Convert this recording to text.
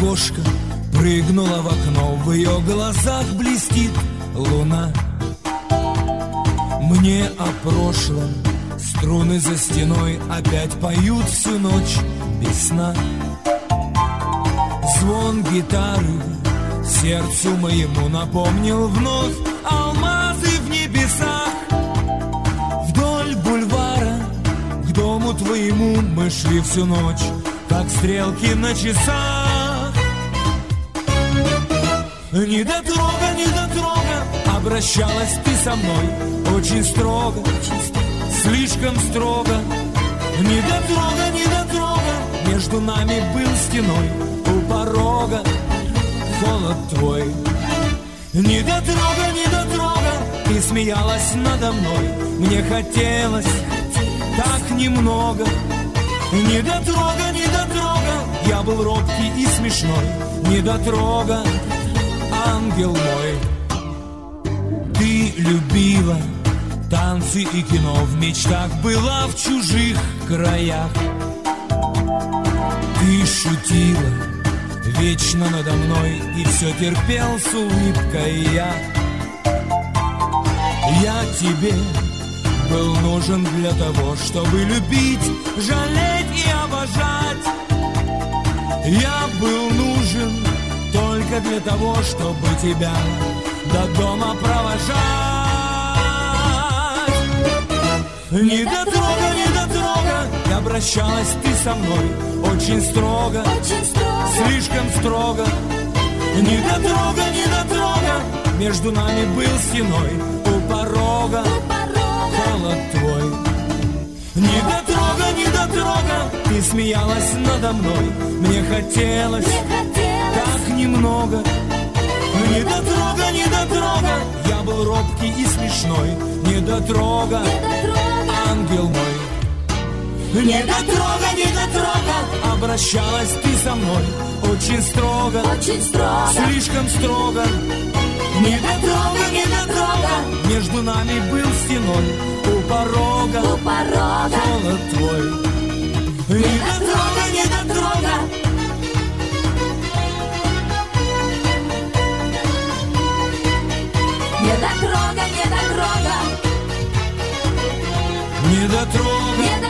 кошка прыгнула в окно, в ее глазах блестит луна. Мне о прошлом струны за стеной опять поют всю ночь без сна. Звон гитары сердцу моему напомнил вновь алмазы в небесах. Вдоль бульвара к дому твоему мы шли всю ночь, как стрелки на часах. Недотрога, обращалась ты со мной очень строго, слишком строго. Недотрога, между нами был стеной у порога холод твой. Недотрога, ты смеялась надо мной, мне хотелось так немного. Недотрога, я был робкий и смешной. Недотрога, ангел мой. Ты любила танцы и кино, в мечтах была в чужих краях. Ты шутила вечно надо мной и все терпел с улыбкой я. Я тебе был нужен для того, чтобы любить, жалеть и обожать. Я был нужен только для того, чтобы тебя до дома провожать. Недотрога, и обращалась ты со мной очень строго, слишком строго. Недотрога, между нами был стеной у порога холод твой. Недотрога, ты смеялась надо мной, мне хотелось так немного. Недотрога, я был робкий и смешной. Недотрога, ангел мой. Недотрога, обращалась ты со мной очень строго, слишком строго. Недотрога, между нами был стеной у порога холод твой. Недотрога, недотрога, недотрога, недотрога.